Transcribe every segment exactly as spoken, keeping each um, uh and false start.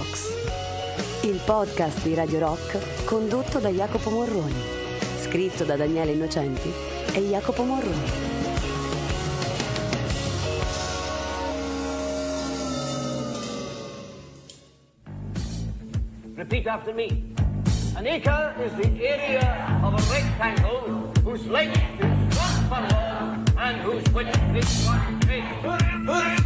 Rocks, il podcast di Radio Rock condotto da Jacopo Morroni, scritto da Daniele Innocenti e Jacopo Morroni. Repeat after me. An acre is the area of a rectangle whose length is one furlong and whose width is one cubit.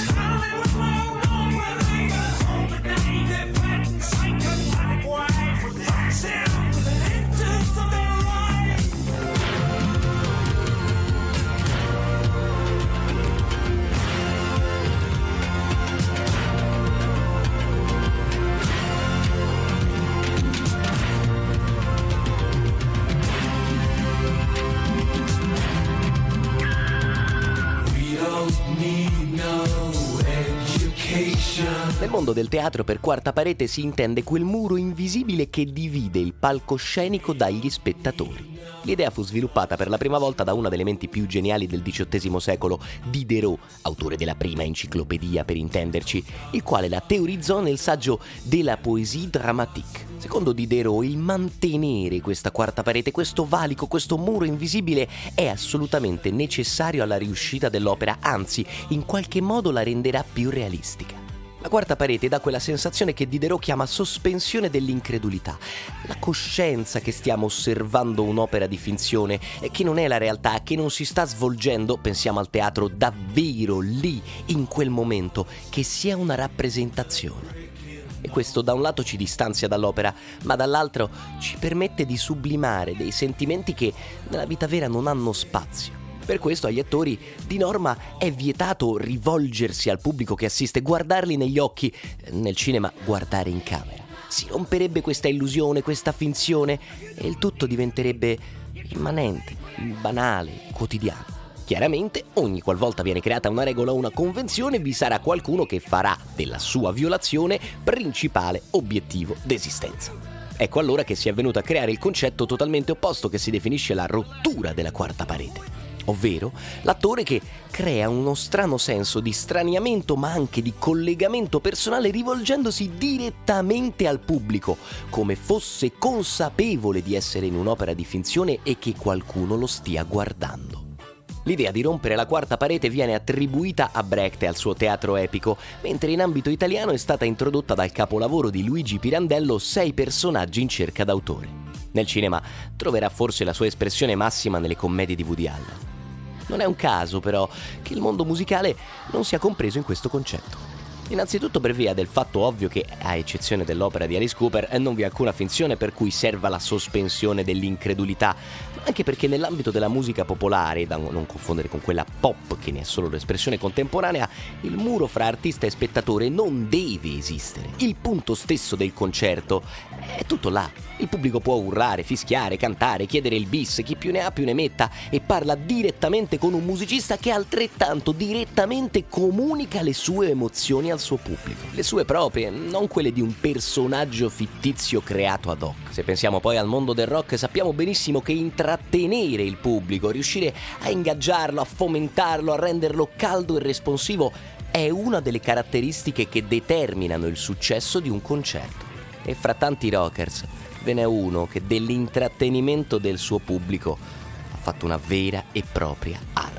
Nel mondo del teatro per quarta parete si intende quel muro invisibile che divide il palcoscenico dagli spettatori. L'idea fu sviluppata per la prima volta da una delle menti più geniali del diciottesimo secolo, Diderot, autore della prima enciclopedia per intenderci, il quale la teorizzò nel saggio De la poésie dramatique. Secondo Diderot, il mantenere questa quarta parete, questo valico, questo muro invisibile è assolutamente necessario alla riuscita dell'opera, anzi, in qualche modo la renderà più realistica. La quarta parete dà quella sensazione che Diderot chiama sospensione dell'incredulità, la coscienza che stiamo osservando un'opera di finzione, che non è la realtà, che non si sta svolgendo, pensiamo al teatro, davvero lì, in quel momento, che sia una rappresentazione. E questo da un lato ci distanzia dall'opera, ma dall'altro ci permette di sublimare dei sentimenti che nella vita vera non hanno spazio. Per questo agli attori di norma è vietato rivolgersi al pubblico che assiste, guardarli negli occhi, nel cinema guardare in camera. Si romperebbe questa illusione, questa finzione e il tutto diventerebbe immanente, banale, quotidiano. Chiaramente, ogni qualvolta viene creata una regola o una convenzione, vi sarà qualcuno che farà della sua violazione principale obiettivo d'esistenza. Ecco allora che si è venuto a creare il concetto totalmente opposto che si definisce la rottura della quarta parete. Ovvero l'attore che crea uno strano senso di straniamento ma anche di collegamento personale rivolgendosi direttamente al pubblico, come fosse consapevole di essere in un'opera di finzione e che qualcuno lo stia guardando. L'idea di rompere la quarta parete viene attribuita a Brecht e al suo teatro epico, mentre in ambito italiano è stata introdotta dal capolavoro di Luigi Pirandello Sei personaggi in cerca d'autore. Nel cinema troverà forse la sua espressione massima nelle commedie di Woody Allen. Non è un caso, però, che il mondo musicale non sia compreso in questo concetto. Innanzitutto per via del fatto ovvio che, a eccezione dell'opera di Alice Cooper, non vi è alcuna finzione per cui serva la sospensione dell'incredulità, ma anche perché nell'ambito della musica popolare, da non confondere con quella pop che ne è solo l'espressione contemporanea, il muro fra artista e spettatore non deve esistere. Il punto stesso del concerto è tutto là. Il pubblico può urlare, fischiare, cantare, chiedere il bis, chi più ne ha più ne metta, e parla direttamente con un musicista che altrettanto direttamente comunica le sue emozioni al suo pubblico, le sue proprie, non quelle di un personaggio fittizio creato ad hoc. Se pensiamo poi al mondo del rock, sappiamo benissimo che intrattenere il pubblico, riuscire a ingaggiarlo, a fomentarlo, a renderlo caldo e responsivo è una delle caratteristiche che determinano il successo di un concerto. E fra tanti rockers ve n'è uno che dell'intrattenimento del suo pubblico ha fatto una vera e propria arte.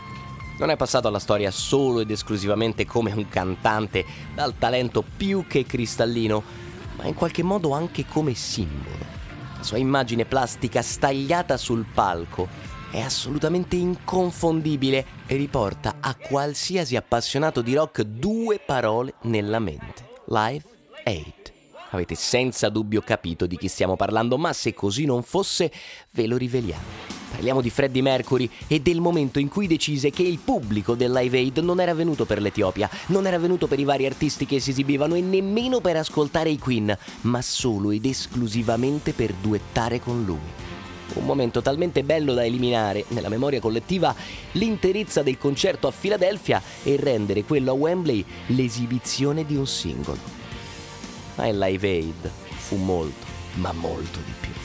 Non è passato alla storia solo ed esclusivamente come un cantante dal talento più che cristallino, ma in qualche modo anche come simbolo. La sua immagine plastica stagliata sul palco è assolutamente inconfondibile e riporta a qualsiasi appassionato di rock due parole nella mente: Live Aid. Avete senza dubbio capito di chi stiamo parlando, ma se così non fosse, ve lo riveliamo. Parliamo di Freddie Mercury e del momento in cui decise che il pubblico del Live Aid non era venuto per l'Etiopia, non era venuto per i vari artisti che si esibivano e nemmeno per ascoltare i Queen, ma solo ed esclusivamente per duettare con lui. Un momento talmente bello da eliminare nella memoria collettiva l'interezza del concerto a Filadelfia e rendere quello a Wembley l'esibizione di un singolo. Ma il Live Aid fu molto, ma molto di più.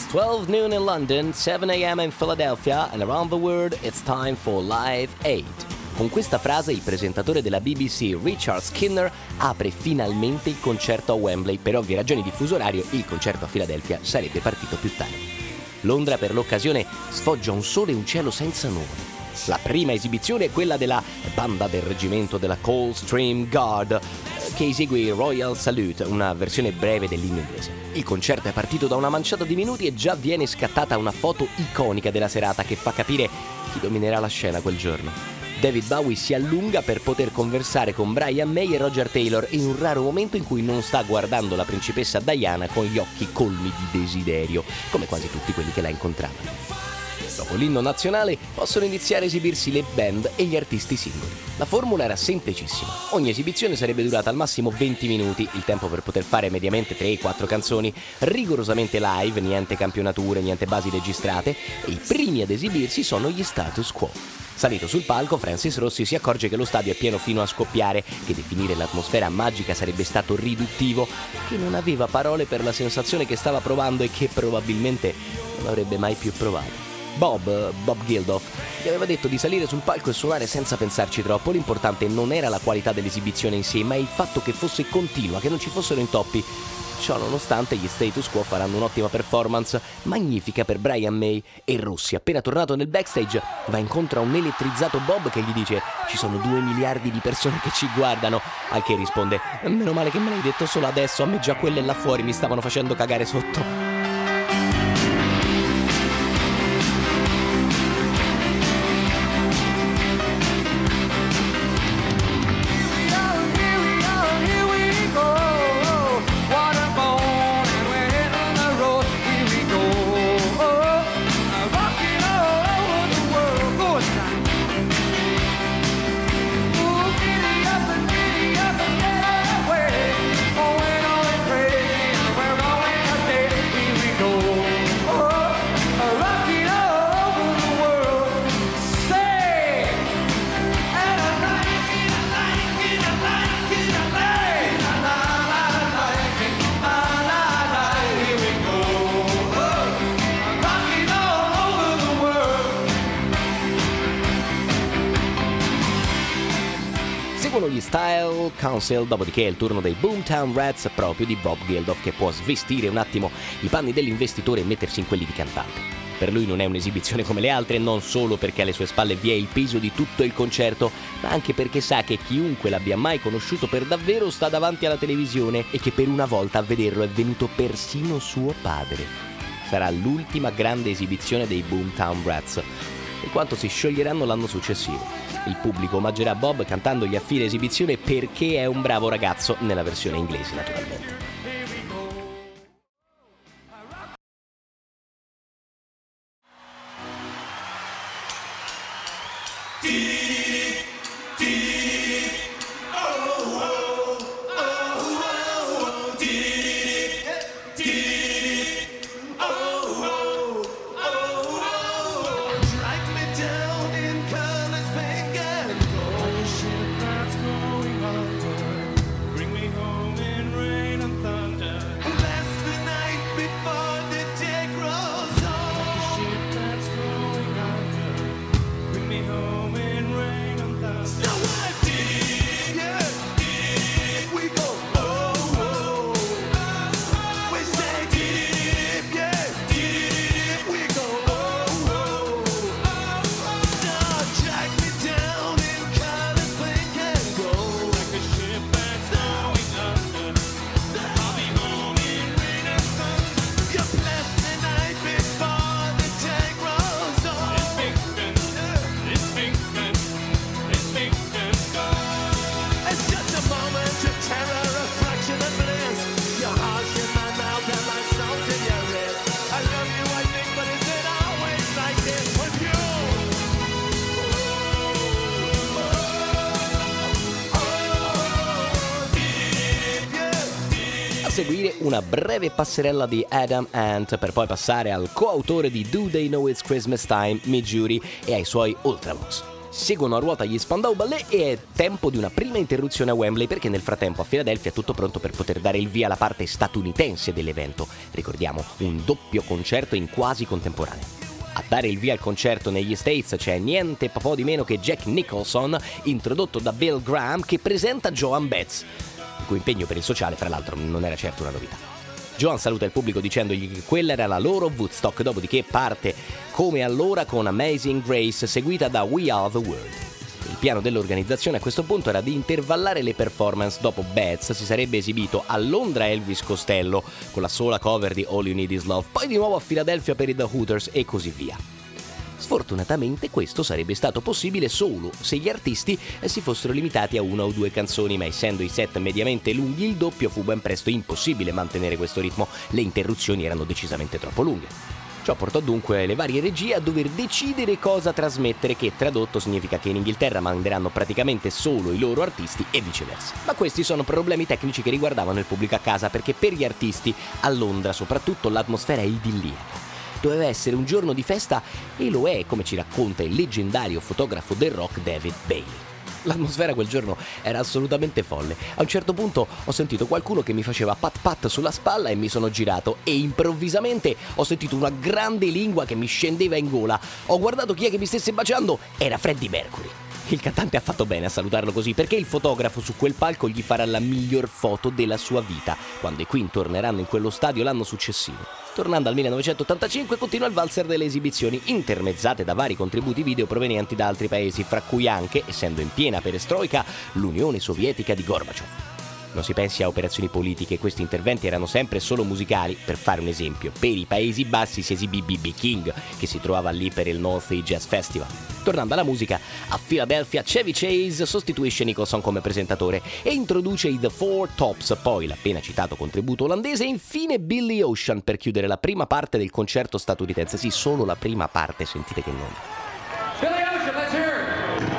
twelve noon in London, seven a.m. in Philadelphia, and around the world it's time for Live Aid. Con questa frase il presentatore della B B C, Richard Skinner, apre finalmente il concerto a Wembley. Per ovvie ragioni di fuso orario, il concerto a Filadelfia sarebbe partito più tardi. Londra per l'occasione sfoggia un sole e un cielo senza nuvole. La prima esibizione è quella della banda del reggimento della Coldstream Guard, che esegue il Royal Salute, una versione breve dell'inno inglese. Il concerto è partito da una manciata di minuti e già viene scattata una foto iconica della serata che fa capire chi dominerà la scena quel giorno. David Bowie si allunga per poter conversare con Brian May e Roger Taylor in un raro momento in cui non sta guardando la principessa Diana con gli occhi colmi di desiderio, come quasi tutti quelli che la incontravano. Dopo l'inno nazionale possono iniziare a esibirsi le band e gli artisti singoli. La formula era semplicissima. Ogni esibizione sarebbe durata al massimo venti minuti, il tempo per poter fare mediamente tre quattro canzoni, rigorosamente live, niente campionature, niente basi registrate, e i primi ad esibirsi sono gli Status Quo. Salito sul palco, Francis Rossi si accorge che lo stadio è pieno fino a scoppiare, che definire l'atmosfera magica sarebbe stato riduttivo, che non aveva parole per la sensazione che stava provando e che probabilmente non avrebbe mai più provato. Bob, Bob Geldof, gli aveva detto di salire sul palco e suonare senza pensarci troppo. L'importante non era la qualità dell'esibizione in sé, ma il fatto che fosse continua, che non ci fossero intoppi. Ciò nonostante, gli Status Quo faranno un'ottima performance, magnifica per Brian May, e Rossi, appena tornato nel backstage, va incontro a un elettrizzato Bob che gli dice: ci sono due miliardi di persone che ci guardano, al che risponde: meno male che me l'hai detto solo adesso, a me già quelle là fuori mi stavano facendo cagare sotto. Gli Style Council, dopodiché è il turno dei Boomtown Rats, proprio di Bob Geldof, che può svestire un attimo i panni dell'investitore e mettersi in quelli di cantante. Per lui non è un'esibizione come le altre, non solo perché alle sue spalle vi è il peso di tutto il concerto, ma anche perché sa che chiunque l'abbia mai conosciuto per davvero sta davanti alla televisione e che per una volta a vederlo è venuto persino suo padre. Sarà l'ultima grande esibizione dei Boomtown Rats, in quanto si scioglieranno l'anno successivo. Il pubblico omaggerà Bob cantandogli a fine esibizione perché è un bravo ragazzo, nella versione inglese naturalmente. Seguire una breve passerella di Adam Ant per poi passare al coautore di Do They Know It's Christmas Time, Me Judy, e ai suoi Ultravox. seguono a ruota gli Spandau Ballet e è tempo di una prima interruzione a Wembley, perché nel frattempo a Filadelfia è tutto pronto per poter dare il via alla parte statunitense dell'evento. Ricordiamo, un doppio concerto in quasi contemporanea. A dare il via al concerto negli States c'è niente po' di meno che Jack Nicholson, introdotto da Bill Graham, che presenta Joan Baez, il cui impegno per il sociale, fra l'altro, non era certo una novità. Joan saluta il pubblico dicendogli che quella era la loro Woodstock, dopodiché parte come allora con Amazing Grace, seguita da We Are The World. Il piano dell'organizzazione a questo punto era di intervallare le performance. Dopo Baez si sarebbe esibito a Londra Elvis Costello con la sola cover di All You Need Is Love, poi di nuovo a Filadelfia per i The Hooters e così via. Sfortunatamente questo sarebbe stato possibile solo se gli artisti si fossero limitati a una o due canzoni, ma essendo i set mediamente lunghi il doppio fu ben presto impossibile mantenere questo ritmo, le interruzioni erano decisamente troppo lunghe. Ciò portò dunque le varie regie a dover decidere cosa trasmettere, che tradotto significa che in Inghilterra manderanno praticamente solo i loro artisti e viceversa. Ma questi sono problemi tecnici che riguardavano il pubblico a casa, perché per gli artisti a Londra soprattutto l'atmosfera è idilliaca. Doveva essere un giorno di festa e lo è, come ci racconta il leggendario fotografo del rock David Bailey. L'atmosfera quel giorno era assolutamente folle. A un certo punto ho sentito qualcuno che mi faceva pat pat sulla spalla e mi sono girato e improvvisamente ho sentito una grande lingua che mi scendeva in gola. Ho guardato chi è che mi stesse baciando, era Freddie Mercury. Il cantante ha fatto bene a salutarlo così, perché il fotografo su quel palco gli farà la miglior foto della sua vita quando i Queen torneranno in quello stadio l'anno successivo. Tornando al millenovecentottantacinque continua il valzer delle esibizioni, intermezzate da vari contributi video provenienti da altri paesi, fra cui anche, essendo in piena perestroica, l'Unione Sovietica di Gorbaciov. Non si pensi a operazioni politiche, questi interventi erano sempre solo musicali. Per fare un esempio, per i Paesi Bassi si esibì B B King, che si trovava lì per il North Sea Jazz Festival. Tornando alla musica, a Philadelphia Chevy Chase sostituisce Nicholson come presentatore e introduce i The Four Tops, poi l'appena citato contributo olandese e infine Billy Ocean per chiudere la prima parte del concerto statunitense. Sì, solo la prima parte, sentite che nome. Billy Ocean, let's hear it.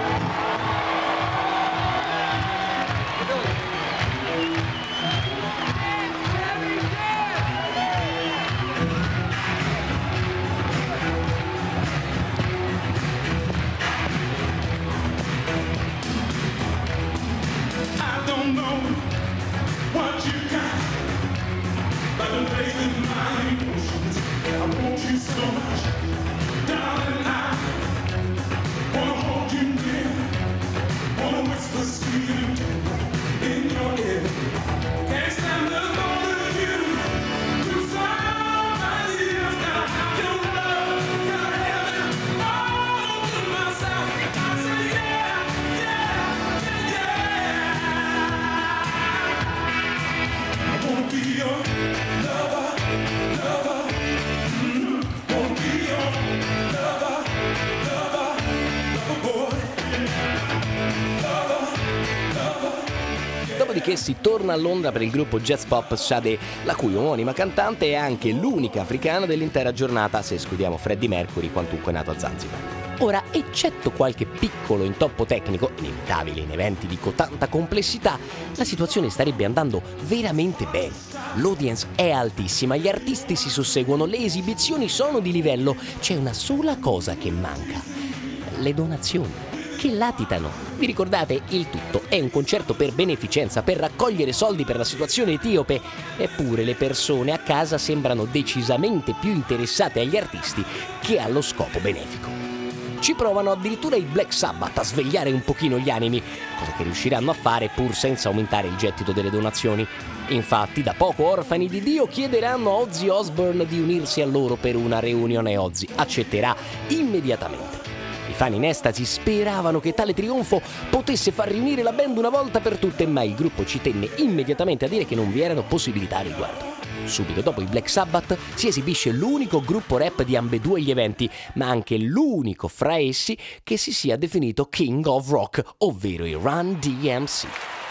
Dopodiché si torna a Londra per il gruppo jazz pop Sade, la cui omonima cantante è anche l'unica africana dell'intera giornata, se escludiamo Freddie Mercury, quantunque nato a Zanzibar. Ora, eccetto qualche piccolo intoppo tecnico, inevitabile in eventi di cotanta complessità, la situazione starebbe andando veramente bene. L'audience è altissima, gli artisti si susseguono, le esibizioni sono di livello, c'è una sola cosa che manca: le donazioni, che latitano. Vi ricordate? Il tutto è un concerto per beneficenza, per raccogliere soldi per la situazione etiope, eppure le persone a casa sembrano decisamente più interessate agli artisti che allo scopo benefico. Ci provano addirittura i Black Sabbath a svegliare un pochino gli animi, cosa che riusciranno a fare pur senza aumentare il gettito delle donazioni. Infatti, da poco orfani di Dio chiederanno a Ozzy Osbourne di unirsi a loro per una reunione e Ozzy accetterà immediatamente. I fan in estasi speravano che tale trionfo potesse far riunire la band una volta per tutte, ma il gruppo ci tenne immediatamente a dire che non vi erano possibilità a riguardo. Subito dopo i Black Sabbath si esibisce l'unico gruppo rap di ambedue gli eventi, ma anche l'unico fra essi che si sia definito King of Rock, ovvero i Run D M C.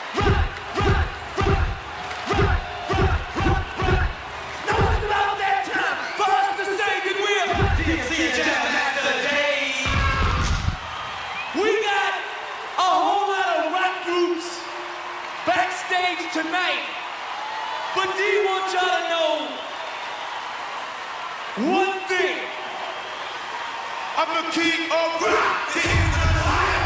Tonight, but do you want y'all to know one thing? I'm the king of rock.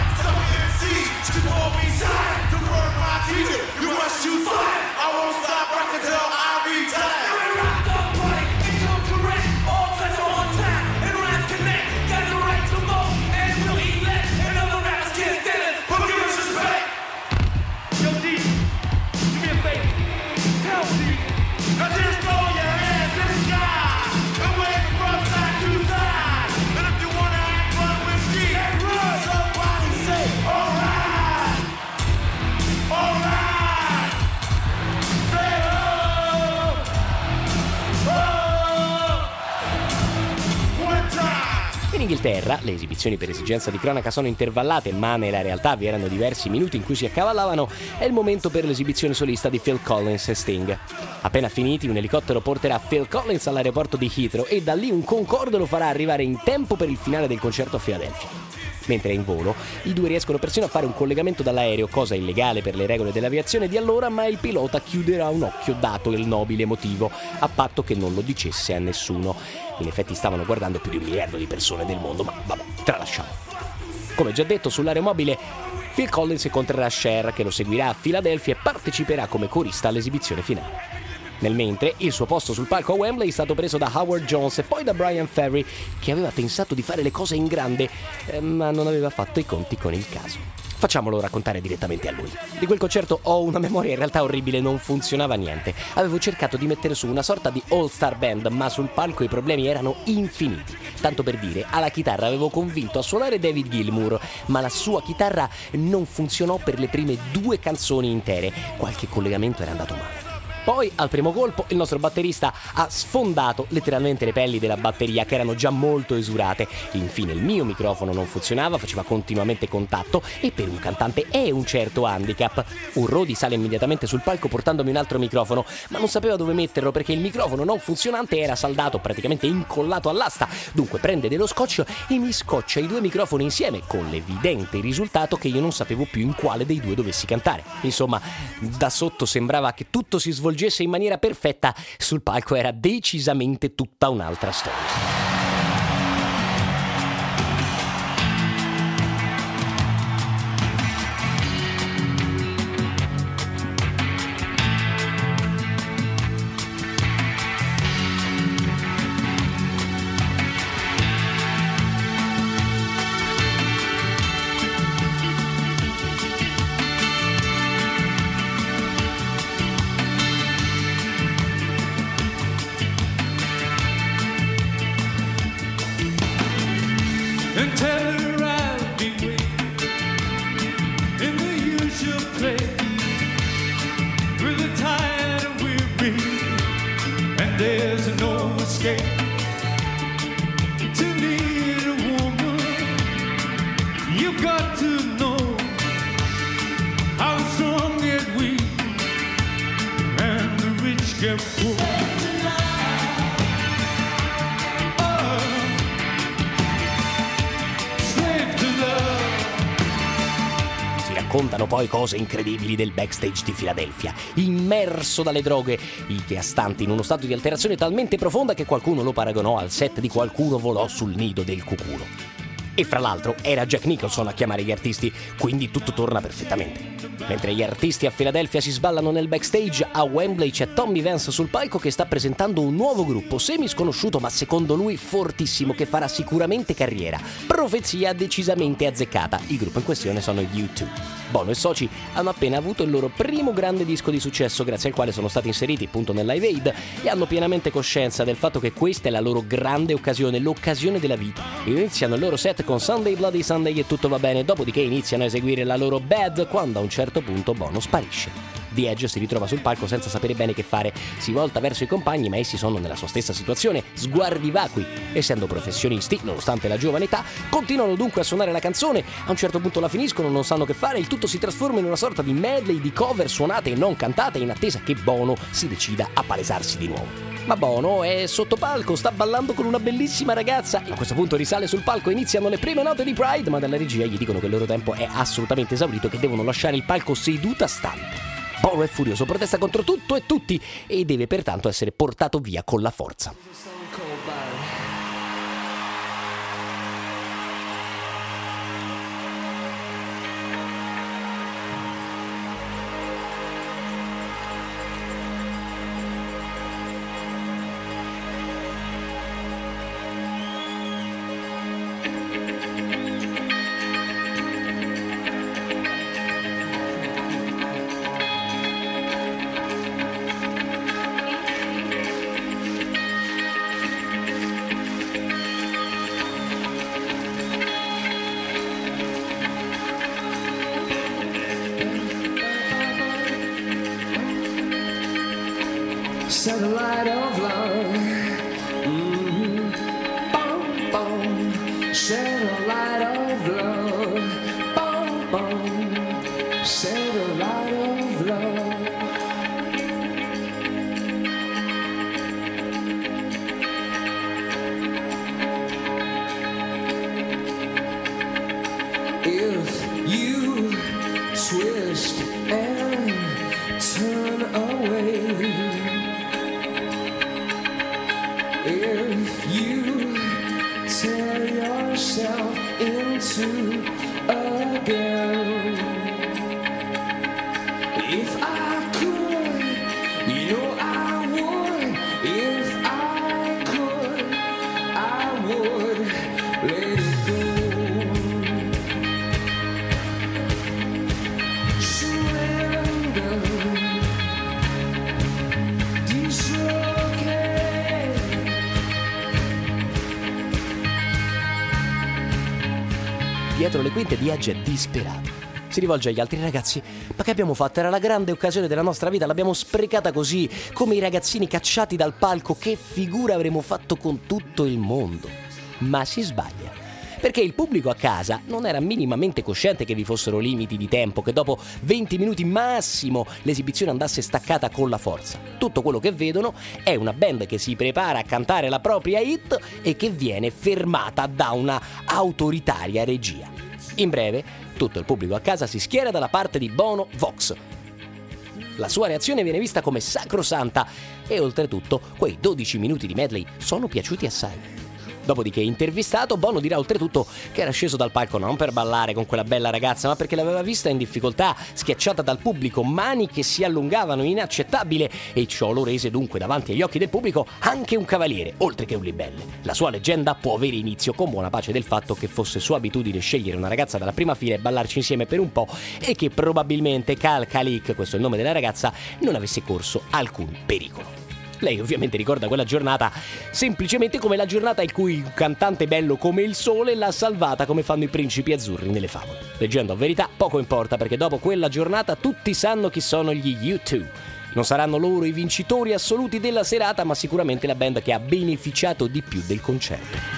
In Inghilterra le esibizioni per esigenza di cronaca sono intervallate, ma nella realtà vi erano diversi minuti in cui si accavallavano. È il momento per l'esibizione solista di Phil Collins e Sting. Appena finiti, un elicottero porterà Phil Collins all'aeroporto di Heathrow e da lì un Concorde lo farà arrivare in tempo per il finale del concerto a Filadelfia. Mentre è in volo, i due riescono persino a fare un collegamento dall'aereo, cosa illegale per le regole dell'aviazione di allora, ma il pilota chiuderà un occhio dato il nobile motivo, a patto che non lo dicesse a nessuno. In effetti stavano guardando più di un miliardo di persone del mondo, ma vabbè, tralasciamo. Come già detto, sull'aeromobile Phil Collins incontrerà Cher, che lo seguirà a Filadelfia e parteciperà come corista all'esibizione finale. Nel mentre, il suo posto sul palco a Wembley è stato preso da Howard Jones e poi da Bryan Ferry, che aveva pensato di fare le cose in grande, eh, ma non aveva fatto i conti con il caso. Facciamolo raccontare direttamente a lui. Di quel concerto ho una memoria in realtà orribile, non funzionava niente. Avevo cercato di mettere su una sorta di all-star band, ma sul palco i problemi erano infiniti. Tanto per dire, alla chitarra avevo convinto a suonare David Gilmour, ma la sua chitarra non funzionò per le prime due canzoni intere. Qualche collegamento era andato male. Poi, al primo colpo, il nostro batterista ha sfondato letteralmente le pelli della batteria, che erano già molto esurate. Infine il mio microfono non funzionava, faceva continuamente contatto, e per un cantante è un certo handicap. Un roadie sale immediatamente sul palco portandomi un altro microfono, ma non sapeva dove metterlo perché il microfono non funzionante era saldato, praticamente incollato all'asta. Dunque prende dello scotch e mi scoccia i due microfoni insieme, con l'evidente risultato che io non sapevo più in quale dei due dovessi cantare. Insomma, da sotto sembrava che tutto si svolgesse in maniera perfetta, sul palco era decisamente tutta un'altra storia. And tell her I'll be waiting in the usual place, with a tired and weary, and there's no escape. To need a woman, you got to know how strong get weak, and the rich get poor. Raccontano poi cose incredibili del backstage di Filadelfia, immerso dalle droghe, il che a stante in uno stato di alterazione talmente profonda che qualcuno lo paragonò al set di Qualcuno volò sul nido del cuculo. E fra l'altro era Jack Nicholson a chiamare gli artisti, quindi tutto torna perfettamente. Mentre gli artisti a Filadelfia si sballano nel backstage, a Wembley c'è Tommy Vance sul palco che sta presentando un nuovo gruppo, semi sconosciuto ma secondo lui fortissimo, che farà sicuramente carriera. Profezia decisamente azzeccata. Il gruppo in questione sono gli U due. Bono e soci hanno appena avuto il loro primo grande disco di successo, grazie al quale sono stati inseriti appunto nel Live Aid, e hanno pienamente coscienza del fatto che questa è la loro grande occasione, l'occasione della vita. Iniziano il loro set con Sunday Bloody Sunday e tutto va bene, dopodiché iniziano a eseguire la loro Bad, quando a un certo punto Bono sparisce. The Edge si ritrova sul palco senza sapere bene che fare, si volta verso i compagni ma essi sono nella sua stessa situazione, sguardi vacui. Essendo professionisti, nonostante la giovane età, continuano dunque a suonare la canzone, a un certo punto la finiscono, non sanno che fare, il tutto si trasforma in una sorta di medley di cover suonate e non cantate in attesa che Bono si decida a palesarsi di nuovo. Ma Bono è sotto palco, sta ballando con una bellissima ragazza e a questo punto risale sul palco e iniziano le prime note di Pride, ma dalla regia gli dicono che il loro tempo è assolutamente esaurito, che devono lasciare il palco seduta stante. Bono è furioso, protesta contro tutto e tutti e deve pertanto essere portato via con la forza. satellite of love. Mm-hmm. Boom, boom, satellite of love. Boom, boom, satellite of love. If you twist and turn away, if you tear yourself into a girl, if I could, you know I would. If I could, I would let it go. Surrender, dislocate. Dietro le quinte viaggia disperato. Si rivolge agli altri ragazzi: ma che abbiamo fatto? Era la grande occasione della nostra vita, l'abbiamo sprecata così, come i ragazzini cacciati dal palco. Che figura avremmo fatto con tutto il mondo? Ma si sbaglia, perché il pubblico a casa non era minimamente cosciente che vi fossero limiti di tempo, che dopo venti minuti massimo l'esibizione andasse staccata con la forza. Tutto quello che vedono è una band che si prepara a cantare la propria hit e che viene fermata da una autoritaria regia. In breve, tutto il pubblico a casa si schiera dalla parte di Bono Vox. La sua reazione viene vista come sacrosanta e oltretutto quei dodici minuti di medley sono piaciuti assai. Dopodiché, intervistato, Bono dirà oltretutto che era sceso dal palco non per ballare con quella bella ragazza, ma perché l'aveva vista in difficoltà, schiacciata dal pubblico, mani che si allungavano, inaccettabile, e ciò lo rese dunque davanti agli occhi del pubblico anche un cavaliere, oltre che un libelle. La sua leggenda può avere inizio con buona pace del fatto che fosse sua abitudine scegliere una ragazza dalla prima fila e ballarci insieme per un po', e che probabilmente Kal Kalik, questo è il nome della ragazza, non avesse corso alcun pericolo. Lei ovviamente ricorda quella giornata semplicemente come la giornata in cui un cantante bello come il sole l'ha salvata, come fanno i principi azzurri nelle favole. Leggendo a verità poco importa, perché dopo quella giornata tutti sanno chi sono gli U due. Non saranno loro i vincitori assoluti della serata, ma sicuramente la band che ha beneficiato di più del concerto.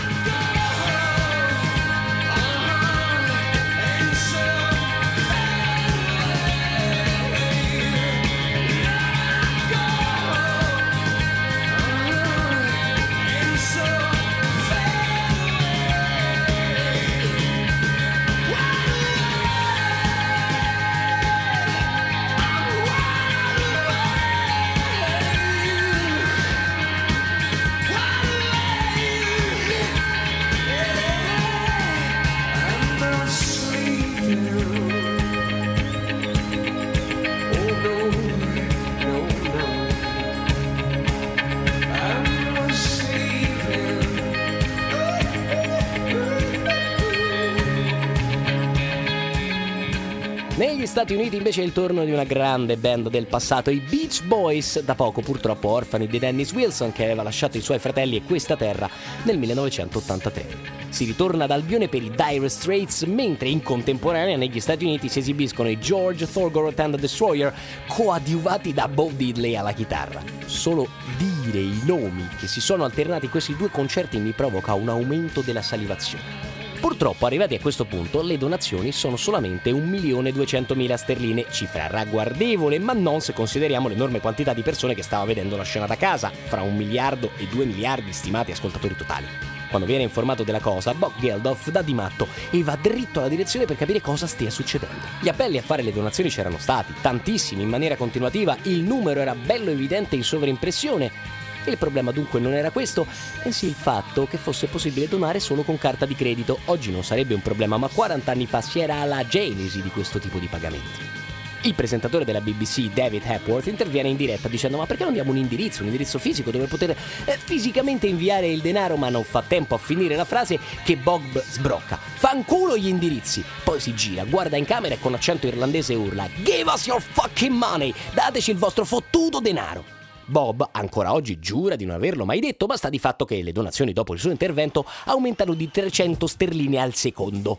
Negli Stati Uniti invece è il turno di una grande band del passato, i Beach Boys, da poco purtroppo orfani di Dennis Wilson, che aveva lasciato i suoi fratelli e questa terra nel millenovecentottantatré. Si ritorna dal Lione per i Dire Straits, mentre in contemporanea negli Stati Uniti si esibiscono i George Thorogood and the Destroyer, coadiuvati da Bo Diddley alla chitarra. Solo dire i nomi che si sono alternati in questi due concerti mi provoca un aumento della salivazione. Purtroppo, arrivati a questo punto, le donazioni sono solamente un milione duecentomila sterline, cifra ragguardevole, ma non se consideriamo l'enorme quantità di persone che stava vedendo la scena da casa, fra un miliardo e due miliardi stimati ascoltatori totali. Quando viene informato della cosa, Bob Geldof dà di matto e va dritto alla direzione per capire cosa stia succedendo. Gli appelli a fare le donazioni c'erano stati, tantissimi in maniera continuativa, il numero era bello evidente in sovraimpressione. Il problema dunque non era questo, bensì il fatto che fosse possibile donare solo con carta di credito. Oggi non sarebbe un problema, ma quaranta anni fa si era alla genesi di questo tipo di pagamenti. Il presentatore della B B C, David Hepworth, interviene in diretta dicendo: ma perché non diamo un indirizzo, un indirizzo fisico dove poter eh, fisicamente inviare il denaro? Ma non fa tempo a finire la frase che Bob sbrocca: fanculo gli indirizzi. Poi si gira, guarda in camera e con accento irlandese urla: give us your fucking money, dateci il vostro fottuto denaro. Bob ancora oggi giura di non averlo mai detto, ma sta di fatto che le donazioni dopo il suo intervento aumentano di trecento sterline al secondo.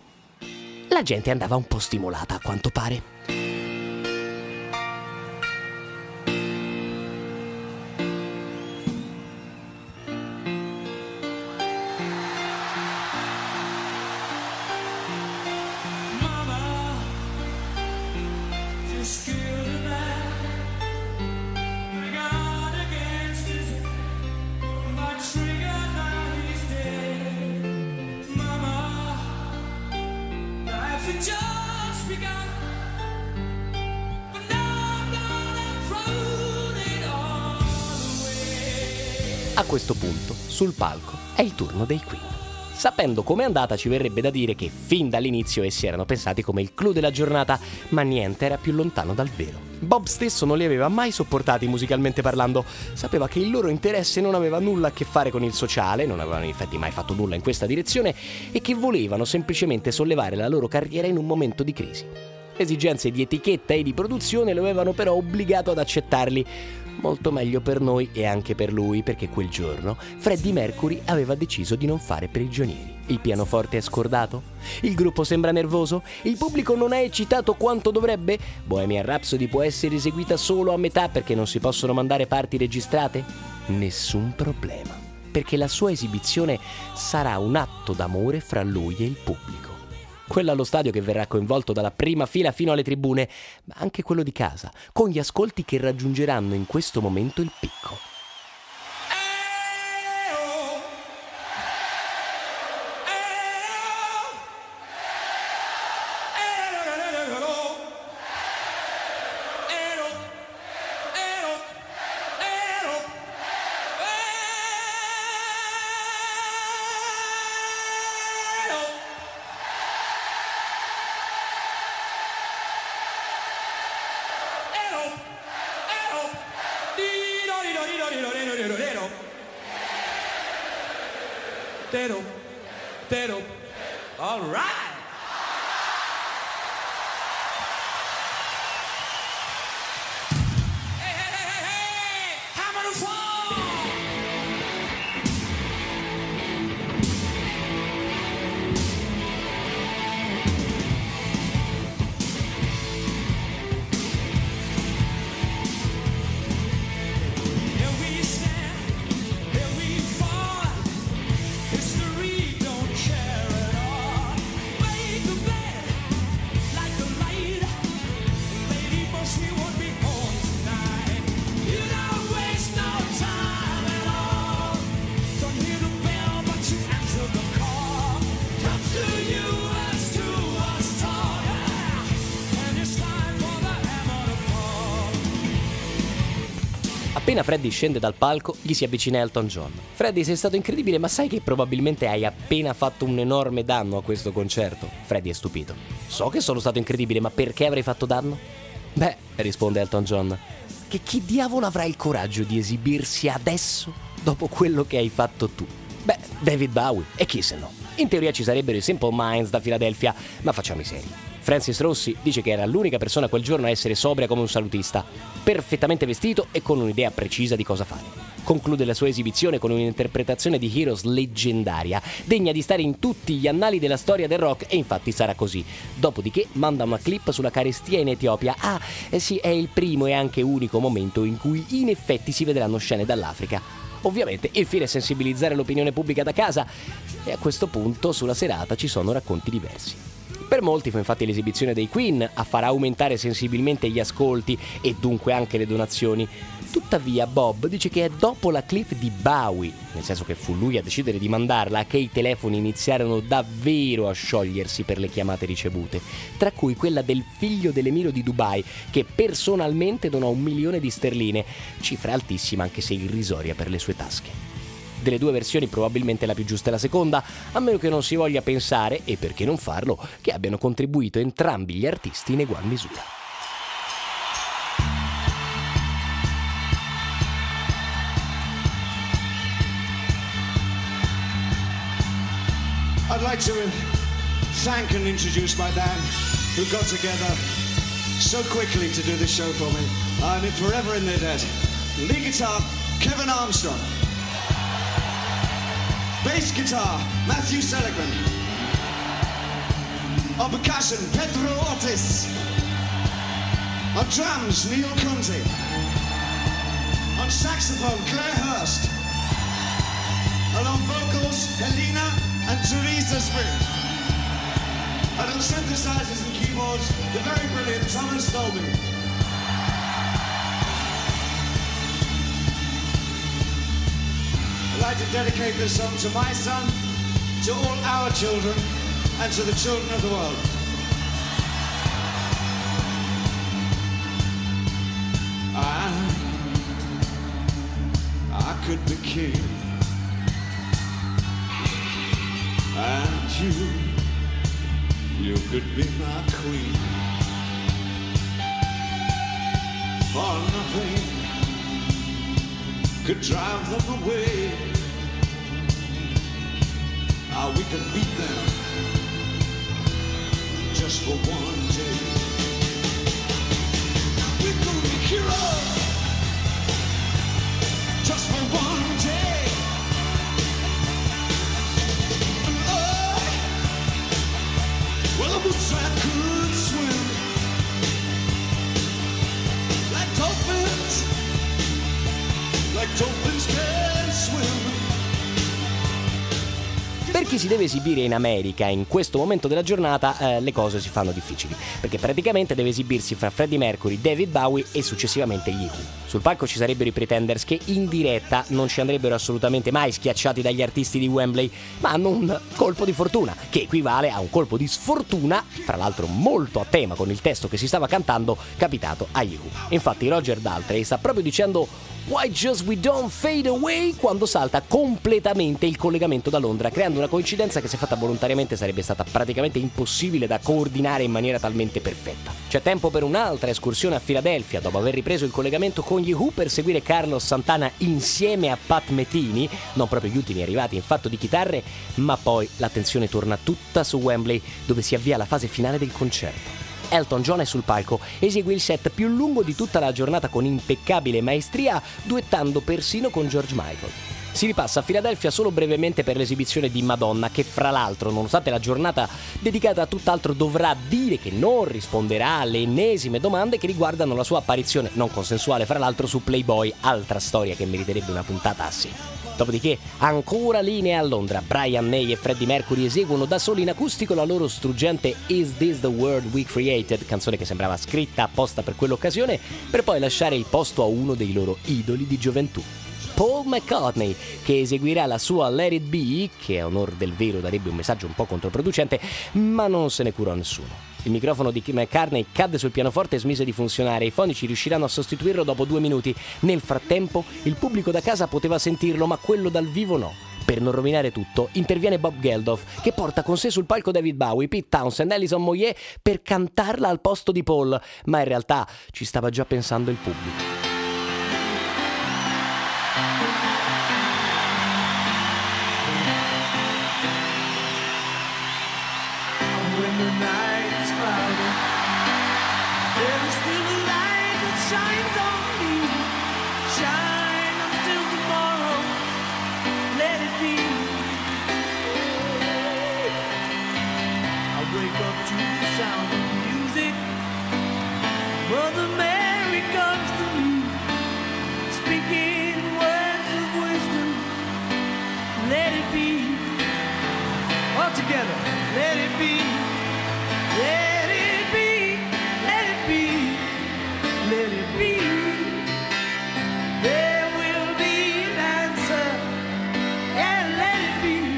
La gente andava un po' stimolata, a quanto pare. A questo punto, sul palco, è il turno dei Queen. Sapendo com'è andata, ci verrebbe da dire che fin dall'inizio essi erano pensati come il clou della giornata, ma niente era più lontano dal vero. Bob stesso non li aveva mai sopportati musicalmente parlando, sapeva che il loro interesse non aveva nulla a che fare con il sociale, non avevano in effetti mai fatto nulla in questa direzione e che volevano semplicemente sollevare la loro carriera in un momento di crisi. Esigenze di etichetta e di produzione lo avevano però obbligato ad accettarli. Molto meglio per noi e anche per lui, perché quel giorno Freddie Mercury aveva deciso di non fare prigionieri. Il pianoforte è scordato? Il gruppo sembra nervoso? Il pubblico non è eccitato quanto dovrebbe? Bohemian Rhapsody può essere eseguita solo a metà perché non si possono mandare parti registrate? Nessun problema, perché la sua esibizione sarà un atto d'amore fra lui e il pubblico. Quello allo stadio che verrà coinvolto dalla prima fila fino alle tribune, ma anche quello di casa, con gli ascolti che raggiungeranno in questo momento il picco. Tero, Tero, all right. Hey, hey, hey, hey, hey, hammer and fall. Here we stand, here we fall. History don't care at all. Make a bed like the light. Lady, but she won't be home tonight. You don't waste no time at all. Don't hear the bell, but you answer the call. Comes to you as to us all, yeah. And it's time for the hammer to fall. Appena Freddie scende dal palco, gli si avvicina Elton John. Freddie, sei stato incredibile, ma sai che probabilmente hai appena fatto un enorme danno a questo concerto? Freddie è stupito. So che sono stato incredibile, ma perché avrei fatto danno? Beh, risponde Elton John, che chi diavolo avrà il coraggio di esibirsi adesso dopo quello che hai fatto tu? Beh, David Bowie, e chi se no? In teoria ci sarebbero i Simple Minds da Filadelfia, ma facciamo i seri. Francis Rossi dice che era l'unica persona quel giorno a essere sobria come un salutista, perfettamente vestito e con un'idea precisa di cosa fare. Conclude la sua esibizione con un'interpretazione di Heroes leggendaria, degna di stare in tutti gli annali della storia del rock, e infatti sarà così. Dopodiché manda una clip sulla carestia in Etiopia. Ah, eh sì, è il primo e anche unico momento in cui in effetti si vedranno scene dall'Africa. Ovviamente, infine, sensibilizzare l'opinione pubblica da casa, e a questo punto sulla serata ci sono racconti diversi. Per molti fu infatti l'esibizione dei Queen a far aumentare sensibilmente gli ascolti e dunque anche le donazioni. Tuttavia Bob dice che è dopo la clip di Bowie, nel senso che fu lui a decidere di mandarla, che i telefoni iniziarono davvero a sciogliersi per le chiamate ricevute, tra cui quella del figlio dell'emiro di Dubai, che personalmente donò un milione di sterline, cifra altissima anche se irrisoria per le sue tasche. Delle due versioni probabilmente la più giusta è la seconda, a meno che non si voglia pensare, e perché non farlo, che abbiano contribuito entrambi gli artisti in egual misura. I'd like to thank and introduce my band who got together so quickly to do this show for me. I'm forever in their debt. Lead guitar, Kevin Armstrong. Bass guitar, Matthew Seligman. On percussion, Pedro Ortiz. On drums, Neil Conti. On saxophone, Claire Hurst. And on vocals, Helena and Teresa Spring. And on synthesizers and keyboards, the very brilliant Thomas Dolby. I'd like to dedicate this song to my son, to all our children, and to the children of the world. I, I could be king, and you, you could be my queen. For nothing could drive them away. Ah, we could beat them just for one day. We could be heroes just for one day. And I, well, the boots I could swim like dolphins, like dolphins can swim. Per chi si deve esibire in America in questo momento della giornata, eh, le cose si fanno difficili, perché praticamente deve esibirsi fra Freddie Mercury, David Bowie e successivamente gli Who. Sul palco ci sarebbero i Pretenders, che in diretta non ci andrebbero assolutamente mai schiacciati dagli artisti di Wembley, ma hanno un colpo di fortuna, che equivale a un colpo di sfortuna, fra l'altro molto a tema con il testo che si stava cantando, capitato agli Who. Infatti Roger Daltrey sta proprio dicendo "Why just we don't fade away" quando salta completamente il collegamento da Londra, creando una coincidenza che, se fatta volontariamente, sarebbe stata praticamente impossibile da coordinare in maniera talmente perfetta. C'è tempo per un'altra escursione a Filadelfia, dopo aver ripreso il collegamento con gli Who, per seguire Carlos Santana insieme a Pat Metheny, non proprio gli ultimi arrivati in fatto di chitarre, ma poi l'attenzione torna tutta su Wembley, dove si avvia la fase finale del concerto. Elton John è sul palco, esegue il set più lungo di tutta la giornata con impeccabile maestria, duettando persino con George Michael. Si ripassa a Filadelfia solo brevemente per l'esibizione di Madonna, che fra l'altro, nonostante la giornata dedicata a tutt'altro, dovrà dire che non risponderà alle ennesime domande che riguardano la sua apparizione non consensuale, fra l'altro, su Playboy, altra storia che meriterebbe una puntata a sé. Dopodiché, ancora linea a Londra, Brian May e Freddie Mercury eseguono da soli in acustico la loro struggente Is This the World We Created, canzone che sembrava scritta apposta per quell'occasione, per poi lasciare il posto a uno dei loro idoli di gioventù, Paul McCartney, che eseguirà la sua Let It Be, che a onor del vero darebbe un messaggio un po' controproducente, ma non se ne curò nessuno. Il microfono di McCartney cadde sul pianoforte e smise di funzionare. I fonici riusciranno a sostituirlo dopo due minuti. Nel frattempo, il pubblico da casa poteva sentirlo, ma quello dal vivo no. Per non rovinare tutto, interviene Bob Geldof, che porta con sé sul palco David Bowie, Pete Townshend e Alison Moyet per cantarla al posto di Paul, ma in realtà ci stava già pensando il pubblico. Mother Mary comes to me, speaking words of wisdom. Let it be. All together. Let it be. Let it be. Let it be. Let it be. There will be an answer. And let it be.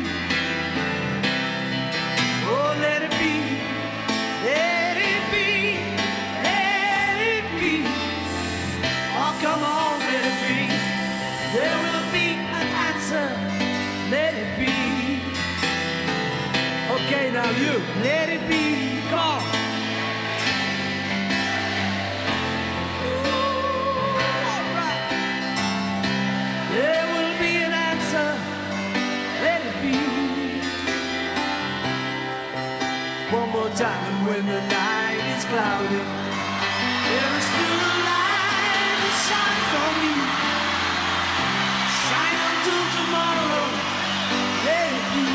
Oh, let it be. Let it be. Let it be. Oh, come on, let it be. There will be an answer. Let it be. Okay, now you. Let it be. Come on. All right. There will be an answer. Let it be. One more time. And when the night is cloudy, there is still a light that shines on me. Shine until tomorrow. Let it be.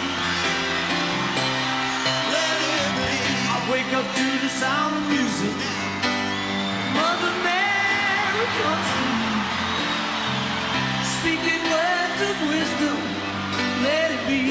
Let it be. I wake up to the sound of music. Mother Mary comes to me, speaking words of wisdom. Let it be.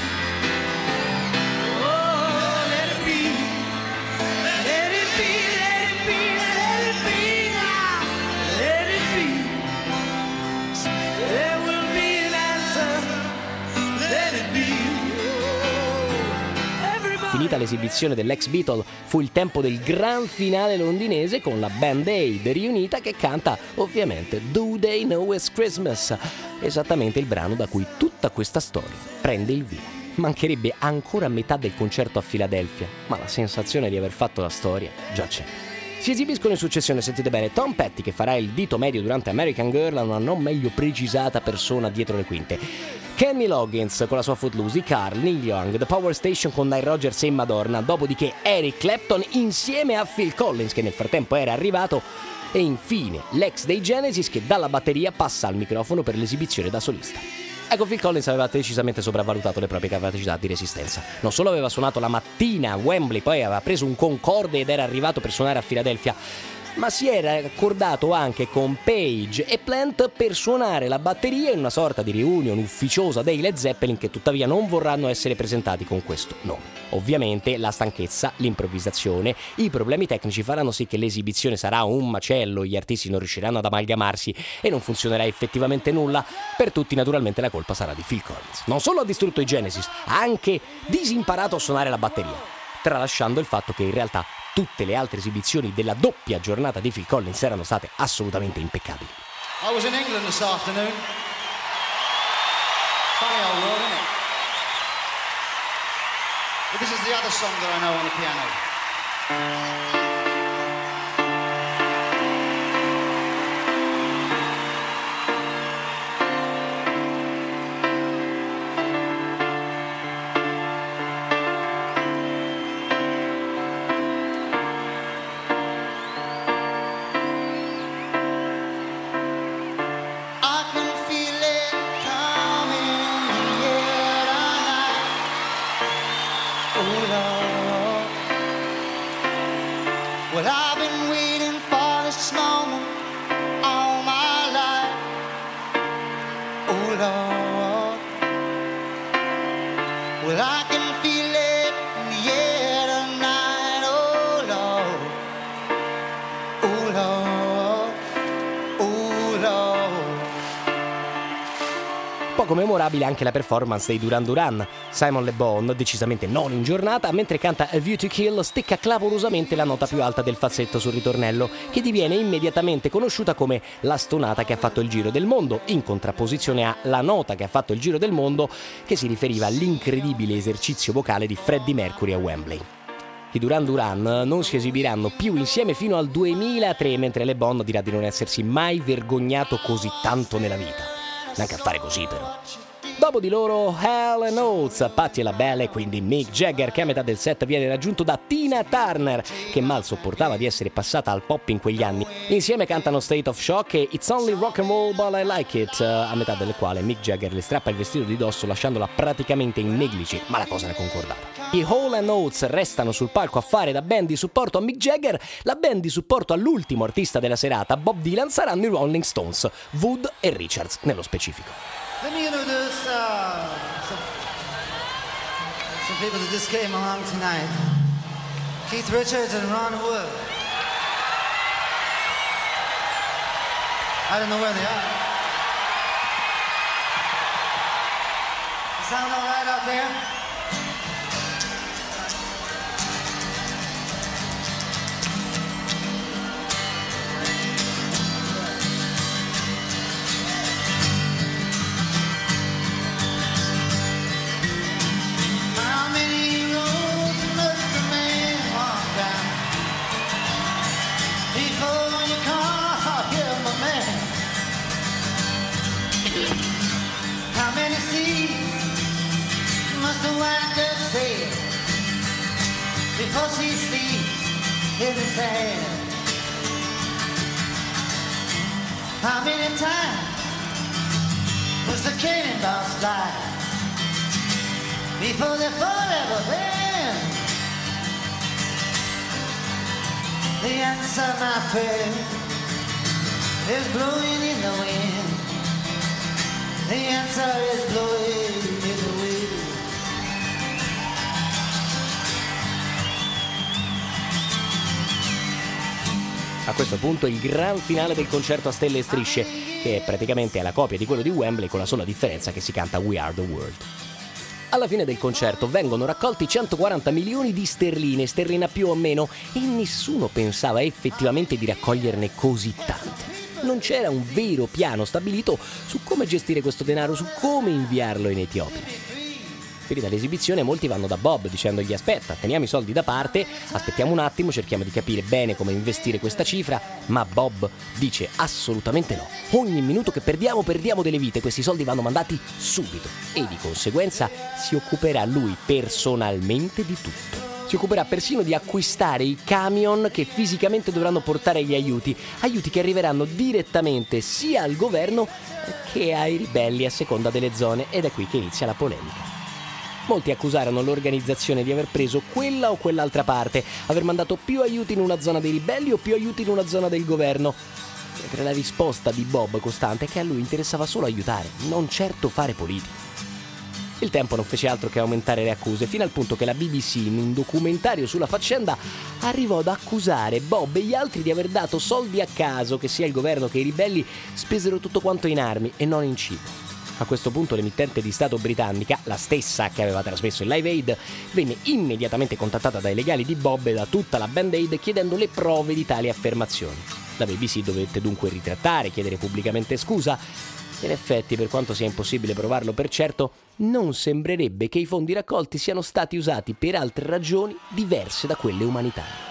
Oh, let it be. Let it be, let it be, let it be now. Let it be. There will be an answer. Let it be. Oh, everybody. Finita l'esibizione dell'ex Beatle fu il tempo del gran finale londinese con la Band Aid riunita che canta ovviamente Do They Know It's Christmas, esattamente il brano da cui tutta questa storia prende il via. Mancherebbe ancora metà del concerto a Filadelfia, ma la sensazione di aver fatto la storia già c'è. Si esibiscono in successione, sentite bene, Tom Petty, che farà il dito medio durante American Girl a una non meglio precisata persona dietro le quinte, Kenny Loggins con la sua Footloose, Carl, Neil Young, The Power Station con Nile Rodgers e Madonna, dopodiché Eric Clapton insieme a Phil Collins, che nel frattempo era arrivato, e infine l'ex dei Genesis, che dalla batteria passa al microfono per l'esibizione da solista. Ecco, Phil Collins aveva decisamente sopravvalutato le proprie capacità di resistenza. Non solo aveva suonato la mattina a Wembley, poi aveva preso un Concorde ed era arrivato per suonare a Filadelfia, ma si era accordato anche con Page e Plant per suonare la batteria in una sorta di reunion ufficiosa dei Led Zeppelin, che tuttavia non vorranno essere presentati con questo nome. Ovviamente la stanchezza, l'improvvisazione, i problemi tecnici faranno sì che l'esibizione sarà un macello, gli artisti non riusciranno ad amalgamarsi e non funzionerà effettivamente nulla. Per tutti naturalmente la colpa sarà di Phil Collins. Non solo ha distrutto i Genesis, ha anche disimparato a suonare la batteria, tralasciando il fatto che in realtà tutte le altre esibizioni della doppia giornata di Phil Collins erano state assolutamente impeccabili. I was in England this afternoon. Funny old world, isn't it? But this is the other song that I know on the piano. Well, I've been waiting for this moment all my life. Oh, Lord. Well, I can feel it in the air tonight. Oh, Lord. Oh, Lord. Oh, Lord. Poco memorabile anche la performance dei Duran Duran. Simon Le Bon, decisamente non in giornata, mentre canta A View to Kill, stecca clamorosamente la nota più alta del falsetto sul ritornello, che diviene immediatamente conosciuta come la stonata che ha fatto il giro del mondo, in contrapposizione a la nota che ha fatto il giro del mondo, che si riferiva all'incredibile esercizio vocale di Freddie Mercury a Wembley. I Duran Duran non si esibiranno più insieme fino al duemilatré, mentre Le Bon dirà di non essersi mai vergognato così tanto nella vita. Neanche a fare così, però. Dopo di loro Hall and Oates, Patti LaBelle e quindi Mick Jagger, che a metà del set viene raggiunto da Tina Turner, che mal sopportava di essere passata al pop in quegli anni. Insieme cantano State of Shock e It's Only Rock and Roll But I Like It, a metà delle quali Mick Jagger le strappa il vestito di dosso lasciandola praticamente in neglici, ma la cosa era concordata. I Hall and Oates restano sul palco a fare da band di supporto a Mick Jagger. La band di supporto all'ultimo artista della serata, Bob Dylan, saranno i Rolling Stones, Wood e Richards nello specifico. Let me introduce uh, some, some people that just came along tonight. Keith Richards and Ron Wood. I don't know where they are. Sound all right out there? Before she sleeps in the sand. How many times was the cannonballs fly before they forever then? The answer, my friend, is blowing in the wind. The answer is blowing in the wind. A questo punto il gran finale del concerto a stelle e strisce, che praticamente è la copia di quello di Wembley, con la sola differenza che si canta We Are the World. Alla fine del concerto vengono raccolti centoquaranta milioni di sterline, sterlina più o meno, e nessuno pensava effettivamente di raccoglierne così tante. Non c'era un vero piano stabilito su come gestire questo denaro, su come inviarlo in Etiopia. Finita l'esibizione, molti vanno da Bob dicendogli: aspetta, teniamo i soldi da parte, aspettiamo un attimo, cerchiamo di capire bene come investire questa cifra. Ma Bob dice assolutamente no. Ogni minuto che perdiamo, perdiamo delle vite, questi soldi vanno mandati subito. E di conseguenza si occuperà lui personalmente di tutto. Si occuperà persino di acquistare i camion che fisicamente dovranno portare gli aiuti, aiuti che arriveranno direttamente sia al governo che ai ribelli a seconda delle zone, ed è qui che inizia la polemica. Molti accusarono l'organizzazione di aver preso quella o quell'altra parte, aver mandato più aiuti in una zona dei ribelli o più aiuti in una zona del governo. Mentre la risposta di Bob costante è che a lui interessava solo aiutare, non certo fare politica. Il tempo non fece altro che aumentare le accuse, fino al punto che la B B C, in un documentario sulla faccenda, arrivò ad accusare Bob e gli altri di aver dato soldi a caso, che sia il governo che i ribelli spesero tutto quanto in armi e non in cibo. A questo punto l'emittente di Stato britannica, la stessa che aveva trasmesso il Live Aid, venne immediatamente contattata dai legali di Bob e da tutta la Band Aid chiedendo le prove di tali affermazioni. La B B C dovette dunque ritrattare, chiedere pubblicamente scusa. In effetti, per quanto sia impossibile provarlo per certo, non sembrerebbe che i fondi raccolti siano stati usati per altre ragioni diverse da quelle umanitarie.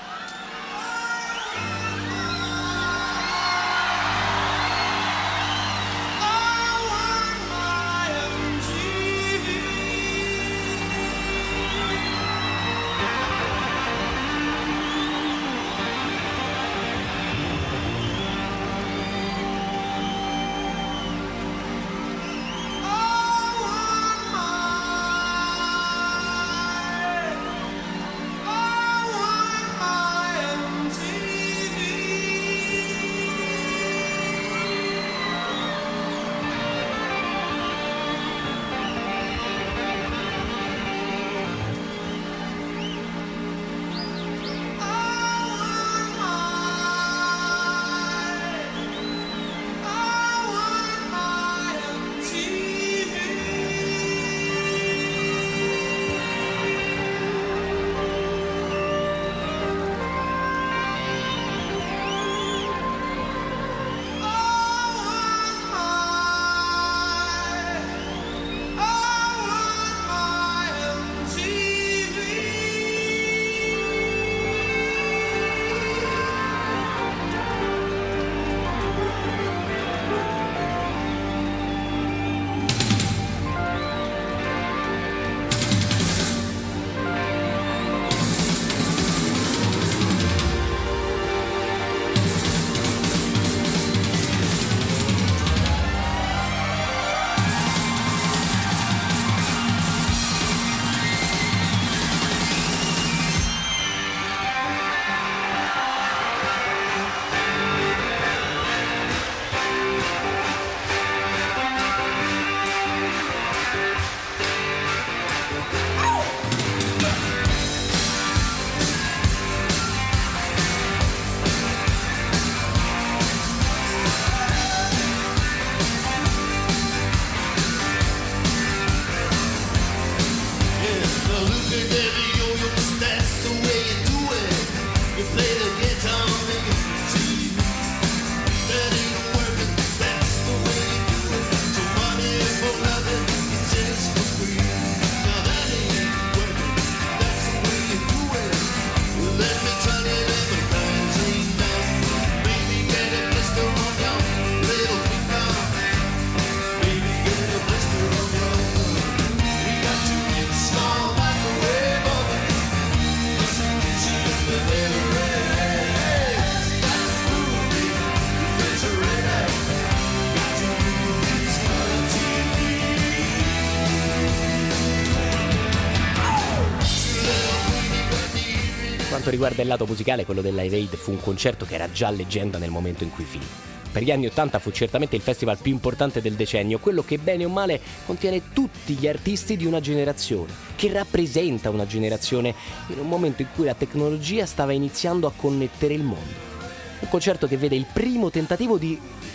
quanto riguarda il lato musicale, quello del Live Aid fu un concerto che era già leggenda nel momento in cui finì. Per gli anni ottanta fu certamente il festival più importante del decennio, quello che bene o male contiene tutti gli artisti di una generazione, che rappresenta una generazione in un momento in cui la tecnologia stava iniziando a connettere il mondo. Un concerto che vede il primo tentativo di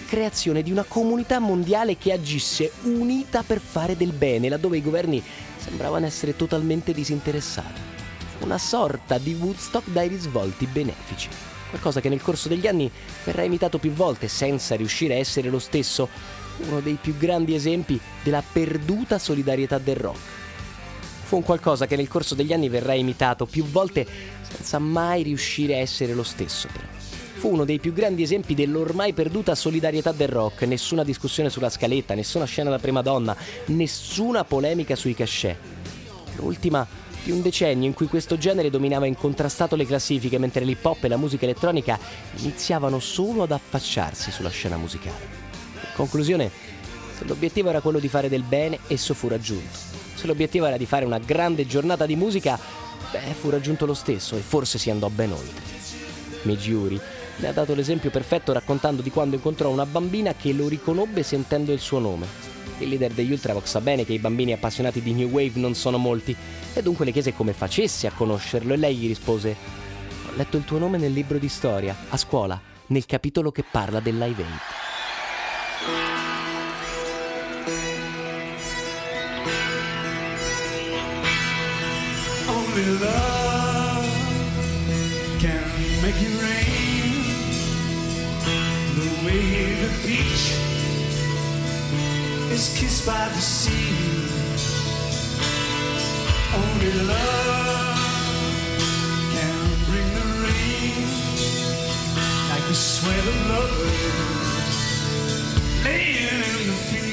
creazione di una comunità mondiale che agisse unita per fare del bene, laddove i governi sembravano essere totalmente disinteressati. Fu una sorta di Woodstock dai risvolti benefici, qualcosa che nel corso degli anni verrà imitato più volte senza riuscire a essere lo stesso, uno dei più grandi esempi della perduta solidarietà del rock. Fu un qualcosa che nel corso degli anni verrà imitato più volte senza mai riuscire a essere lo stesso, però. Fu uno dei più grandi esempi dell'ormai perduta solidarietà del rock. Nessuna discussione sulla scaletta, nessuna scena da prima donna, nessuna polemica sui cachet. L'ultima di un decennio in cui questo genere dominava incontrastato le classifiche, mentre l'hip hop e la musica elettronica iniziavano solo ad affacciarsi sulla scena musicale. In conclusione, se l'obiettivo era quello di fare del bene, esso fu raggiunto. Se l'obiettivo era di fare una grande giornata di musica, beh, fu raggiunto lo stesso e forse si andò ben oltre. Meiji Uri ne ha dato l'esempio perfetto raccontando di quando incontrò una bambina che lo riconobbe sentendo il suo nome. Il leader degli Ultravox sa bene che i bambini appassionati di New Wave non sono molti e dunque le chiese come facesse a conoscerlo e lei gli rispose: ho letto il tuo nome nel libro di storia, a scuola, nel capitolo che parla del Live Aid. Only love can make it rain the way the beach is kissed by the sea. Only love can bring the rain like the sweat of lovers laying in the field.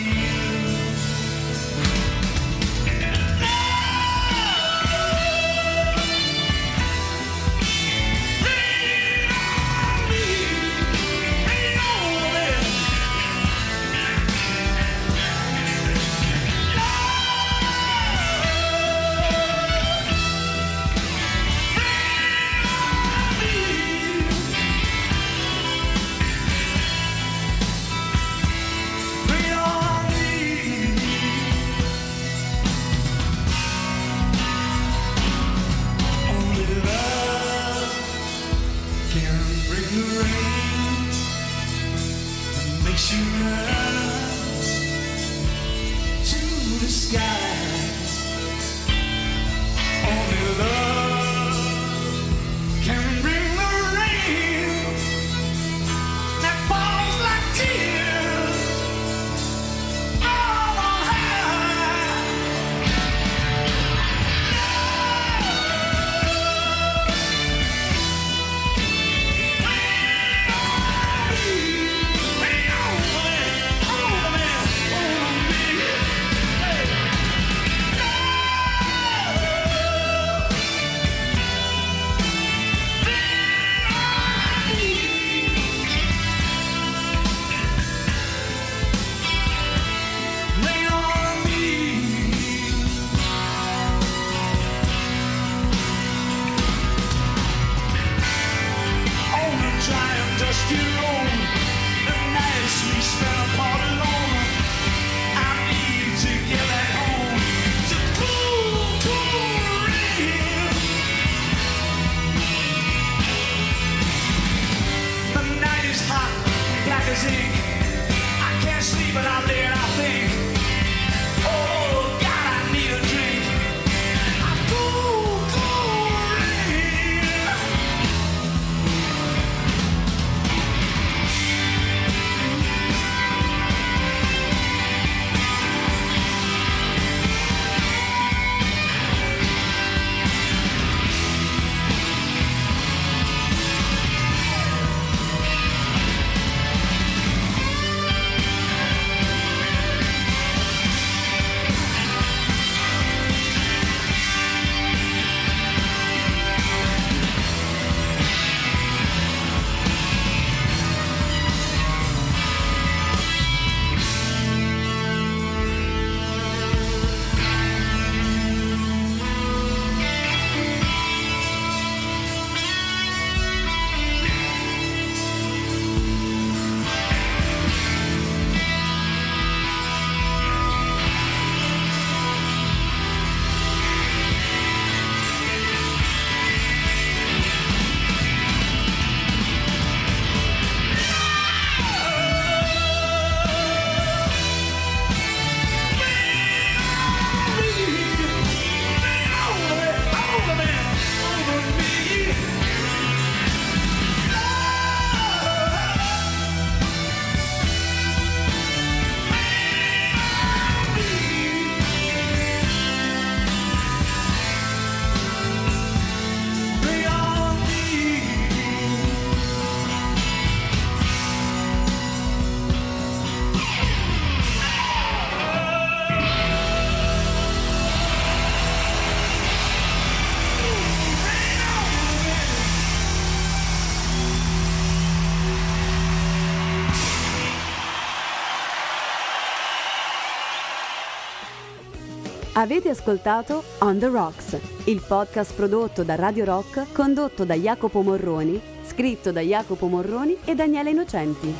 Avete ascoltato On the Rocks, il podcast prodotto da Radio Rock, condotto da Jacopo Morroni, scritto da Jacopo Morroni e Daniele Innocenti.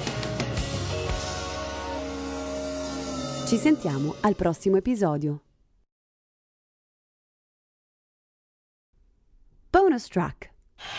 Ci sentiamo al prossimo episodio. Bonus track.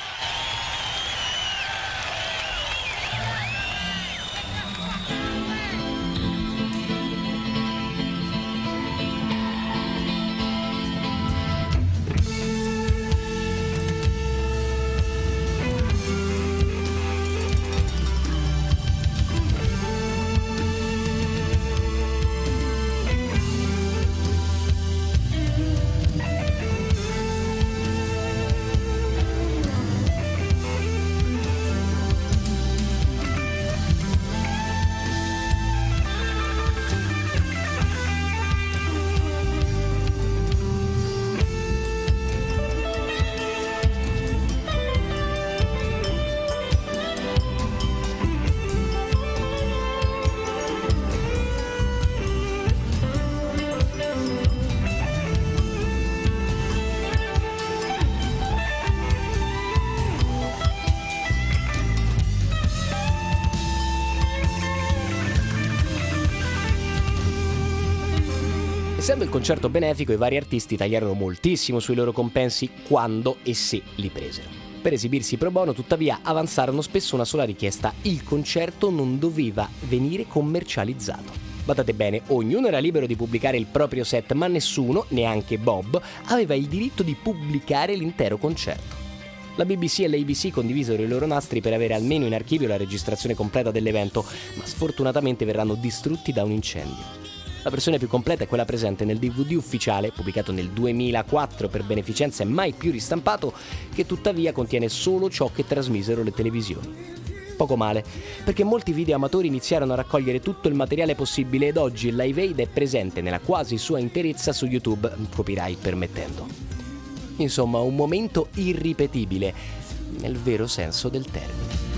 Essendo il concerto benefico, i vari artisti tagliarono moltissimo sui loro compensi quando e se li presero. Per esibirsi pro bono, tuttavia, avanzarono spesso una sola richiesta: il concerto non doveva venire commercializzato. Badate bene, ognuno era libero di pubblicare il proprio set, ma nessuno, neanche Bob, aveva il diritto di pubblicare l'intero concerto. La B B C e l'A B C condivisero i loro nastri per avere almeno in archivio la registrazione completa dell'evento, ma sfortunatamente verranno distrutti da un incendio. La versione più completa è quella presente nel D V D ufficiale, pubblicato nel duemilaquattro per beneficenza e mai più ristampato, che tuttavia contiene solo ciò che trasmisero le televisioni. Poco male, perché molti video amatori iniziarono a raccogliere tutto il materiale possibile ed oggi il Live Aid è presente nella quasi sua interezza su YouTube, copyright permettendo. Insomma, un momento irripetibile, nel vero senso del termine.